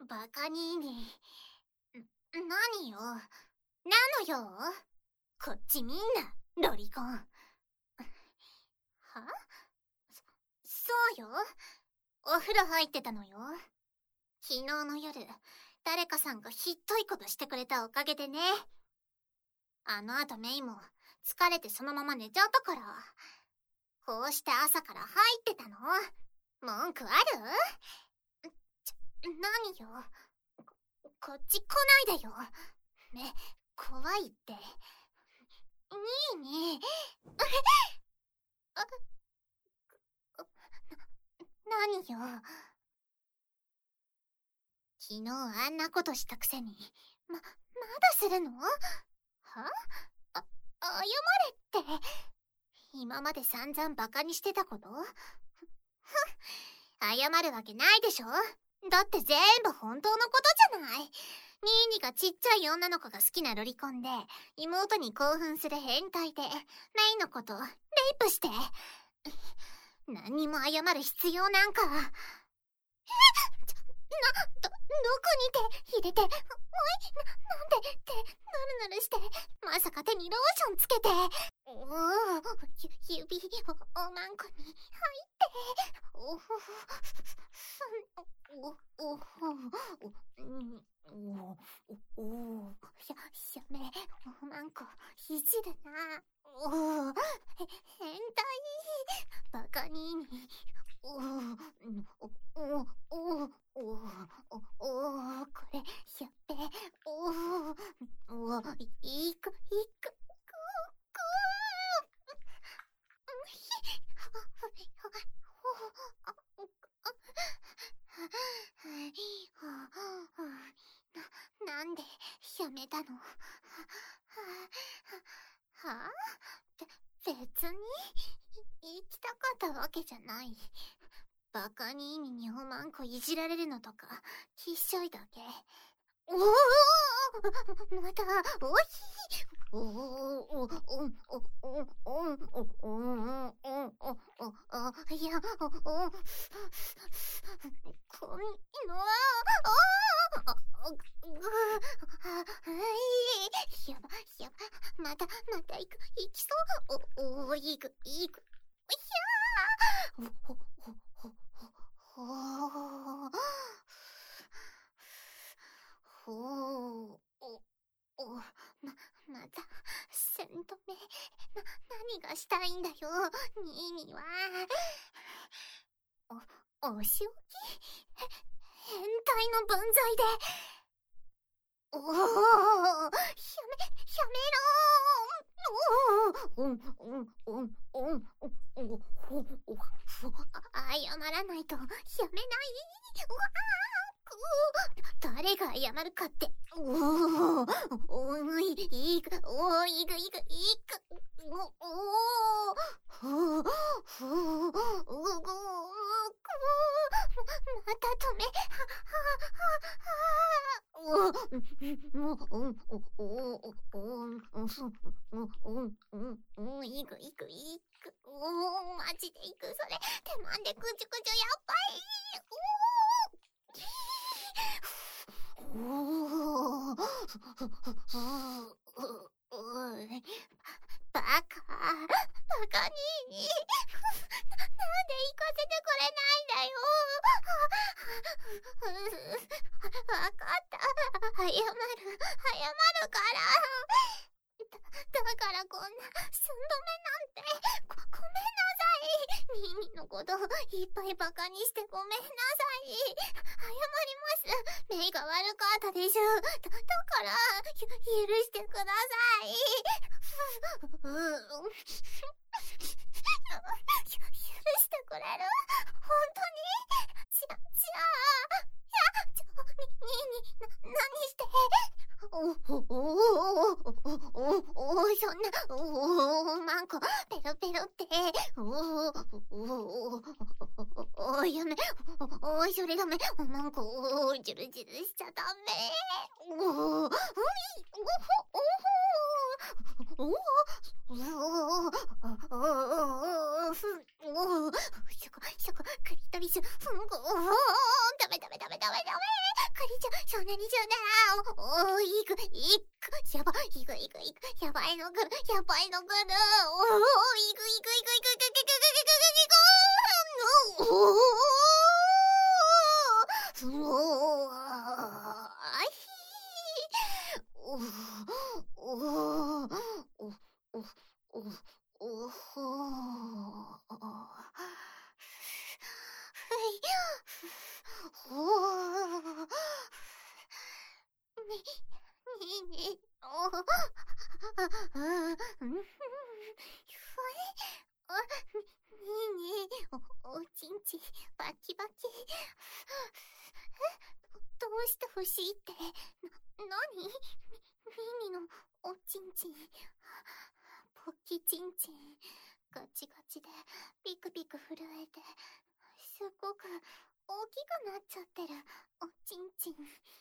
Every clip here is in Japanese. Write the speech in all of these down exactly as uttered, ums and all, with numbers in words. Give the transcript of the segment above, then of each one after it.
バカニーニ。何よ。なのよ。こっちみんな、ロリコン。は？そ、そうよ。お風呂入ってたのよ。昨日の夜、誰かさんがひっどいことしてくれたおかげでね。あの後メイも疲れてそのまま寝ちゃったから。こうして朝から入ってたの。文句ある？ちょ、何よ。こ、こっち来ないでよ。ね、怖いって。にいに。あ、何よ。昨日あんなことしたくせに、ま、まだするの？は？あ、謝れって。今まで散々バカにしてたこと？ふっ、謝るわけないでしょ？だって全部本当のことじゃない。ニーニがちっちゃい女の子が好きなロリコンで、妹に興奮する変態で、メイのこと、レイプして。何にも謝る必要なんか。な、ど、どこに手入れて、おい、な、なんで手、ぬるぬるして、まさか手にローションつけて。おお、ゆ、指、お、おまんこに入って。おほほ、お、お、お、お、お、お、お、しゃ、しゃめ、おまんこ、ひじるな。おお、へ、変態、バカニーニ。おお、お、お、お、お、お、お、これ、やっべ、おお、お、いく、いく、く、く、な、なんで、やめたの？は、はぁ？べ、別に、行きたかったわけじゃない。バカニーニにおまんこいじられるのとか、きっしょいだけ。おお、また、おいしい。おお、お、お、お、お、お、お、お、お、お、お、お、いや、お、お、こんのは、お、ぐ、やば、やば、また、また行く、行きそう。お、お、行く、行く。いやー、ほ、ほ、ほ、ほ、ほ、ほ、ほ、お、お、ま、また、せんとめ、な、何がしたいんだよ、ニーニは。お、お仕置き？へ、変態の分際で。おお、やめ、やめろー。おお、うん、うん、うん、うん、お、お、ほ、お、ほ、あ、謝らないと、やめない。うわー、くー、誰が謝るかって。おお、おい、いく、おい、いく、いく、いく、お、おー、ほ、ほ、うご、くー、また止め、は、は、は、は、お、お、お、お、お、お、お、そ、お、お、お、お、いく、いく、いく、お、マジでいく、それ、手間でぐちゅぐちゅやばい、おー、おー、おー、バカ、バカにーに、なんで行かせてくれないんだよ。わかった。謝る、謝るから。だ、だからこんな、寸止めなんて、ご、ごめんなさい。ミーミのこと、いっぱいバカにしてごめんなさい。謝ります。メイが悪かったでしょ。だ、だから、ゆ、許してください。う、うん。許してくれる？本当に？じゃ、じゃあ、いや、ちょ、に、に、に、な、何して？お、お、お、お、お、お、そんな、お、マンコ、ペロペロって、お、お、お、お、やめ、お、それダメ、マンコ、お、ジュルジュルしちゃダメ、お、おい、おほ、おほ、お、お、お、お、ふ、お、しょこ、しょこ、クリトリス、ふんご、お、ダメダメダメダメダメ、クリちそんなにそんなら、お、お、いく、いく、やば、いくいくいく、やばいの来る、やばいの来る、お、お、いくいくいくいくいくいくいくいくいくいく、お、お、お、あひお、お、お、お、お、お、ほほー。ね、ねえねえ、お、あ、あ、あ、うん、ふん、ふえ、あ、ねえねえ、お、おちんちん、バキバキ。え、どうして欲しいって、な、なに？ミミのおちんちん、ポッキちんちん、ガチガチで、ピクピク震えて、すっごく大きくなっちゃってるおちんちん。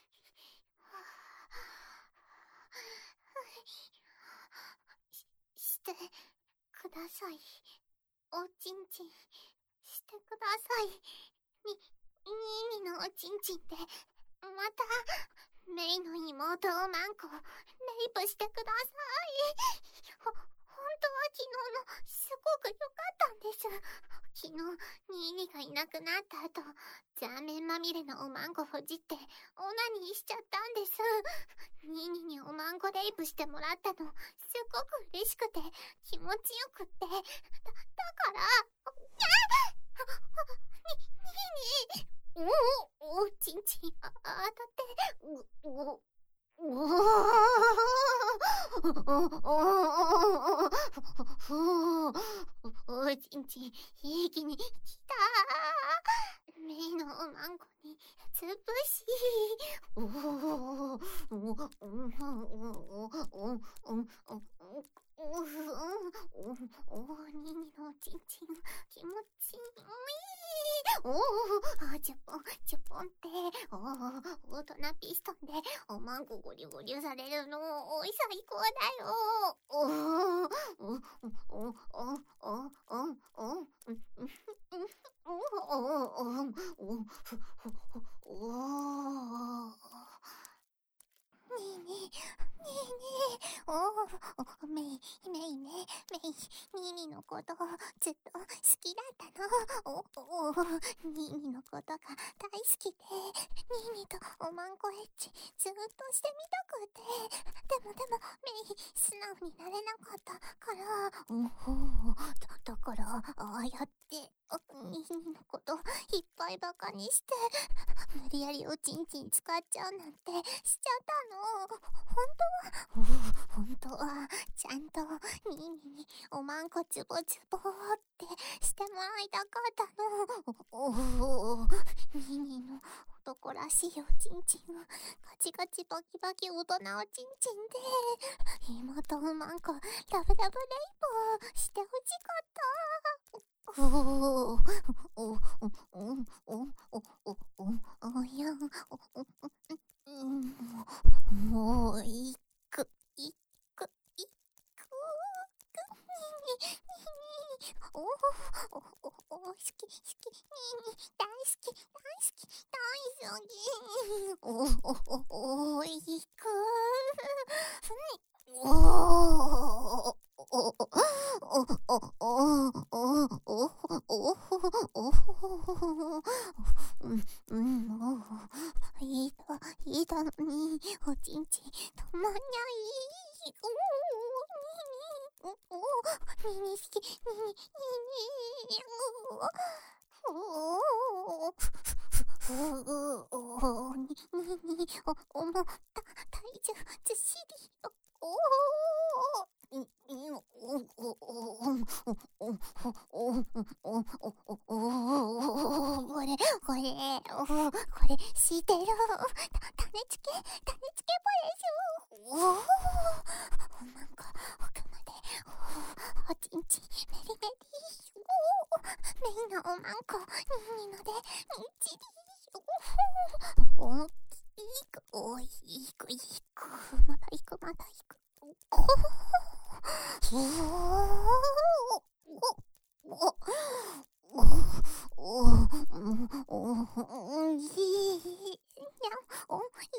し、してください。おちんちん、してください。み、ミミのおちんちんって、また、メイの妹をマンコ、レイプしてください。ほ、本当は昨日の、すごく良かったんです。昨日、ニーニがいなくなった後、ザーメンまみれのおまんこほじって、オナニーしちゃったんです。ニーニにおまんこレイプしてもらったの、すごく嬉しくて、気持ちよくって、だ、だから、に、にーにおお、おちんちん、あ、当たって、う、お、おお、おお、おちんちん、いい気に、きたー。メイのおまんこに、つぶし。おお、おお、おお、おお、おお、おお、ニーニのおちんちん、気持ちいい。おお、あ、チュポン、チュポンって、おお、大人ピストンで、おまんこゴリゴリされるの、おい、最高だよ。おお、お、お、お、お、お、お、お、お、お、お、ねえねえ、ねえねえ、おお、メイ、メイね、メイ、ニーニのこと、ずっと好きだったの。お、お、ニーニのことが大好きで、ニーニとおまんこエッチ、ずっとしてみたくて、でもでも、メイ、素直になれなかったから、おお、だ、だから、ああやって、ニーニのこと、いっぱいバカにして、無理やりおちんちん使っちゃうなんてしちゃったの。本当は、お、本当は、ちゃんと、ニーニにおまんこつぼつぼってしてもらいたかったの。お、お、ニーニの男らしいおちんちんは、ガチガチバキバキ大人おちんちんで、妹おまんこ、ラブラブレイプしてほしかった。おお、お、お、お、お、お、お、お、おや、お、お、うん、もう、いく、いく、いく、お、お、お、お、好き、好き、大好き、大好き、大好き、お、お、お、いく、お、お、お、お、お、お、お、お、お、うん、うん、もう、いいだ、いいだのに、おちんちん、止まんない。おー、お、お、にに好き、にに、にに、お、お、お、お、に、に、に、お、おもった、体重、ずっしり、お、お、お、お、お、お、お、お、これ、これ、お、これ、知ってる。た、種付け、種付けパレス。お、お、なんか、奥まで、お、おちんちん、メリメリ。お、メイのおまんこ、ニーニので、みっちり。お、お、いいく、お、いいく、いいく、またいく、またいく。お、お、お、お、お、お、お、いい、や、お、い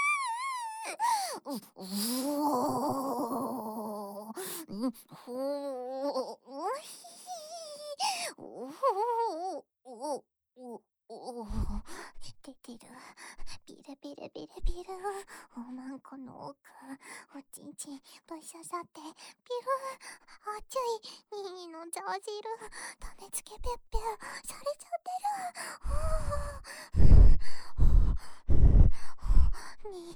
うおーうんほーうひおーおおおお出てる。ビルビルビルビル。おまんこの奥。おちんちんぶっ刺さって。ビル熱い。ニーのジャージル。種付けペッペュされちゃってる。に、に、に、に、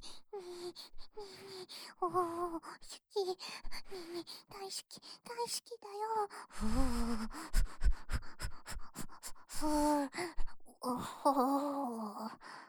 おー、好き。に、に、大好き、大好きだよ。ふぅ、ふぅ、おほー。